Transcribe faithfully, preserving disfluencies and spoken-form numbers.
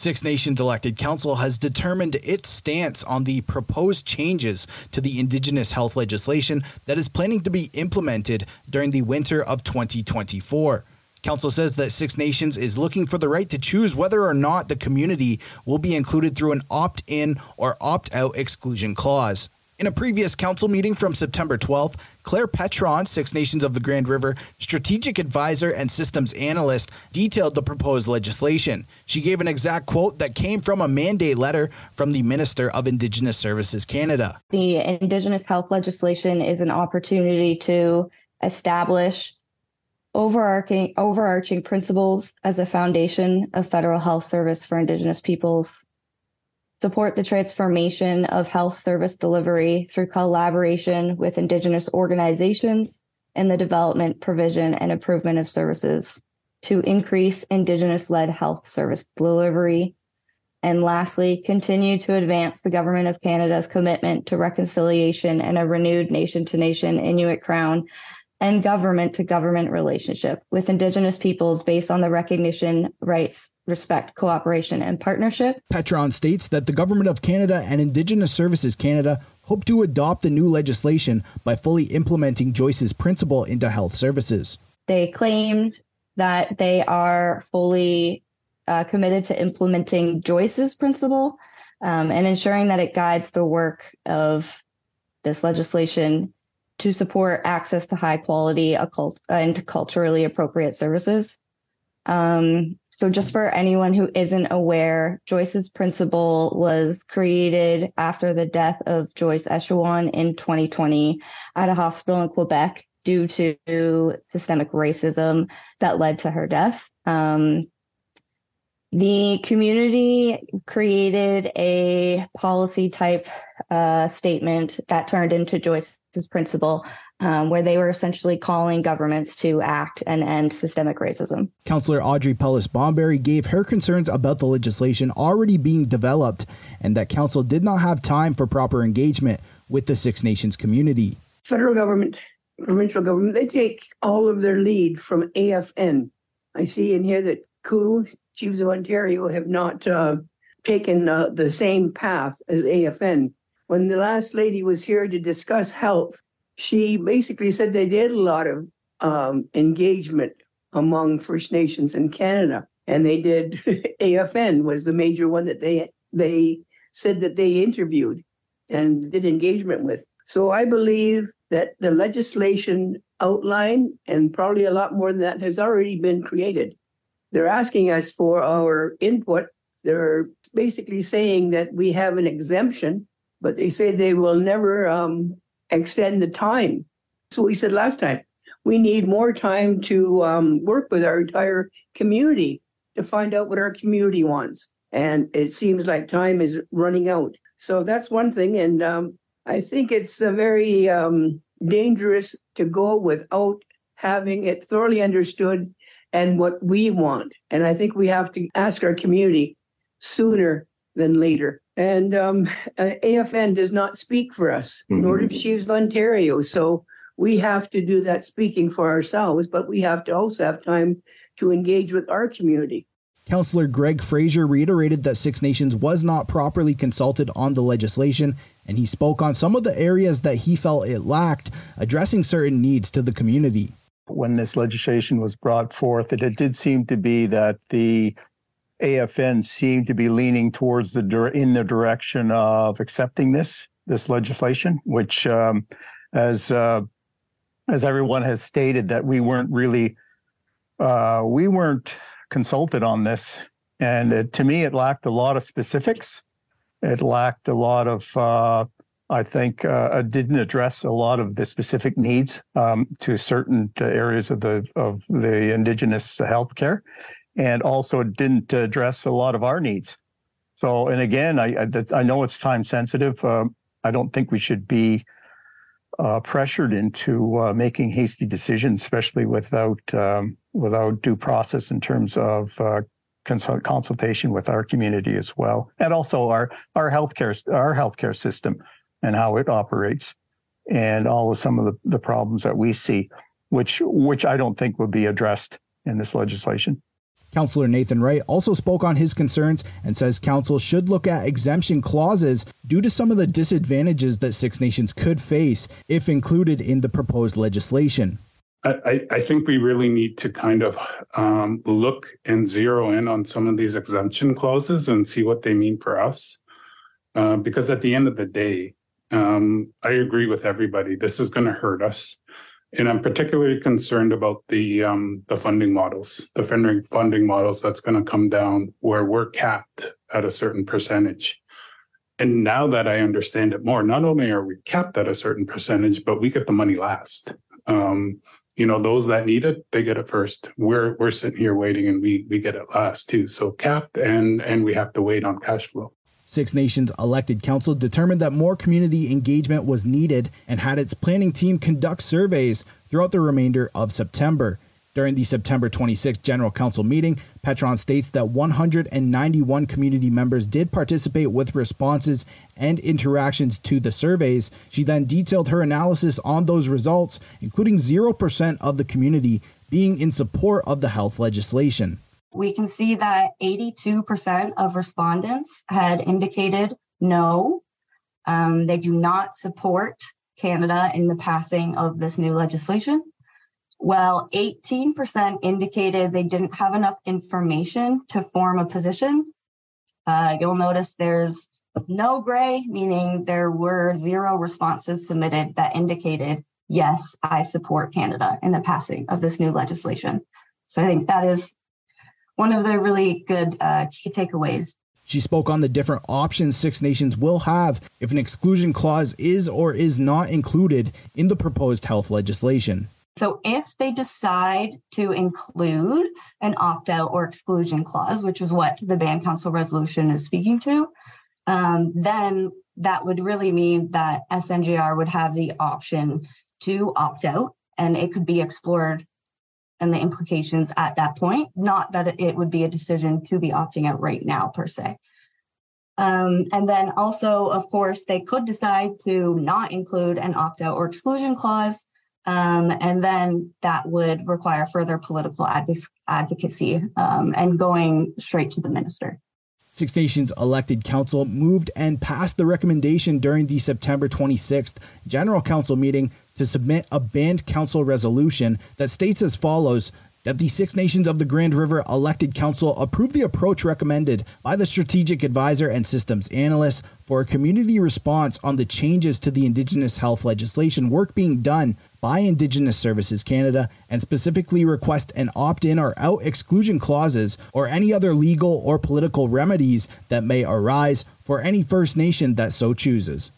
Six Nations elected council has determined its stance on the proposed changes to the Indigenous health legislation that is planning to be implemented during the winter of twenty twenty-four. Council says that Six Nations is looking for the right to choose whether or not the community will be included through an opt-in or opt-out exclusion clause. In a previous council meeting from September twelfth, Claire Petron, Six Nations of the Grand River strategic advisor and systems analyst, detailed the proposed legislation. She gave an exact quote that came from a mandate letter from the Minister of Indigenous Services Canada. The Indigenous health legislation is an opportunity to establish overarching, overarching principles as a foundation of federal health service for Indigenous peoples, support the transformation of health service delivery through collaboration with Indigenous organizations and the development, provision, and improvement of services to increase Indigenous-led health service delivery. And lastly, continue to advance the Government of Canada's commitment to reconciliation and a renewed nation-to-nation Inuit Crown and government-to-government relationship with Indigenous peoples based on the recognition, rights, respect, cooperation, and partnership. Petron states that the Government of Canada and Indigenous Services Canada hope to adopt the new legislation by fully implementing Joyce's principle into health services. They claimed that they are fully uh, committed to implementing Joyce's principle um, and ensuring that it guides the work of this legislation to support access to high quality occult- and culturally appropriate services. Um, so just for anyone who isn't aware, Joyce's principle was created after the death of Joyce Echawan in twenty twenty at a hospital in Quebec due to systemic racism that led to her death. Um, the community created a policy type uh, statement that turned into Joyce's principle, um, where they were essentially calling governments to act and end systemic racism. Councillor Audrey Pellis-Bomberry gave her concerns about the legislation already being developed and that council did not have time for proper engagement with the Six Nations community. Federal government, provincial government, they take all of their lead from A F N. I see in here that C O O, Chiefs of Ontario, have not uh, taken uh, the same path as A F N. When the last lady was here to discuss health, she basically said they did a lot of um, engagement among First Nations in Canada. And they did, A F N was the major one that they they said that they interviewed and did engagement with. So I believe that the legislation outline, and probably a lot more than that, has already been created. They're asking us for our input. They're basically saying that we have an exemption, but they say they will never um, extend the time. So we said last time, we need more time to um, work with our entire community to find out what our community wants. And it seems like time is running out. So that's one thing. And um, I think it's a very um, dangerous to go without having it thoroughly understood and what we want. And I think we have to ask our community sooner than later. And um, A F N does not speak for us, mm-hmm. nor does Chiefs of Ontario. So we have to do that speaking for ourselves, but we have to also have time to engage with our community. Councillor Greg Fraser reiterated that Six Nations was not properly consulted on the legislation, and he spoke on some of the areas that he felt it lacked, addressing certain needs to the community. When this legislation was brought forth, it, it did seem to be that the A F N seemed to be leaning towards the in the direction of accepting this this legislation, which, um, as uh, as everyone has stated, that we weren't really uh, we weren't consulted on this, and it, to me, it lacked a lot of specifics. It lacked a lot of, uh, I think, uh, it didn't address a lot of the specific needs um, to certain areas of the of the Indigenous healthcare. And also didn't address a lot of our needs. So, and again, I I, I know it's time sensitive. Um, I don't think we should be uh, pressured into uh, making hasty decisions, especially without um, without due process in terms of uh, consult- consultation with our community as well, and also our our healthcare our healthcare system and how it operates, and all of some of the, the problems that we see, which which I don't think would be addressed in this legislation. Councillor Nathan Wright also spoke on his concerns and says council should look at exemption clauses due to some of the disadvantages that Six Nations could face if included in the proposed legislation. I, I think we really need to kind of um, look and zero in on some of these exemption clauses and see what they mean for us. Uh, because at the end of the day, um, I agree with everybody. This is going to hurt us. And I'm particularly concerned about the um, the funding models, the funding funding models that's going to come down where we're capped at a certain percentage. And now that I understand it more, not only are we capped at a certain percentage, but we get the money last. Um, you know, those that need it, they get it first. We're we're sitting here waiting, and we we get it last too. So capped, and and we have to wait on cash flow. Six Nations elected council determined that more community engagement was needed and had its planning team conduct surveys throughout the remainder of September. During the September twenty-sixth General Council meeting, Petron states that one hundred ninety-one community members did participate with responses and interactions to the surveys. She then detailed her analysis on those results, including zero percent of the community being in support of the health legislation. We can see that eighty-two percent of respondents had indicated no, um, they do not support Canada in the passing of this new legislation. Well, eighteen percent indicated they didn't have enough information to form a position. Uh, you'll notice there's no gray, meaning there were zero responses submitted that indicated, yes, I support Canada in the passing of this new legislation. So I think that is one of the really good uh, key takeaways. She spoke on the different options Six Nations will have if an exclusion clause is or is not included in the proposed health legislation. So if they decide to include an opt-out or exclusion clause, which is what the Band Council resolution is speaking to, um, then that would really mean that S N G R would have the option to opt out, and it could be explored and the implications at that point, not that it would be a decision to be opting out right now per se. Um, and then also, of course, they could decide to not include an opt-out or exclusion clause, um, and then that would require further political adv- advocacy um, and going straight to the minister. Six Nations elected council moved and passed the recommendation during the September twenty-sixth General Council meeting to submit a Band Council resolution that states as follows: that the Six Nations of the Grand River elected council approve the approach recommended by the strategic advisor and systems analyst for a community response on the changes to the Indigenous health legislation work being done by Indigenous Services Canada, and specifically request an opt-in or out exclusion clauses or any other legal or political remedies that may arise for any First Nation that so chooses.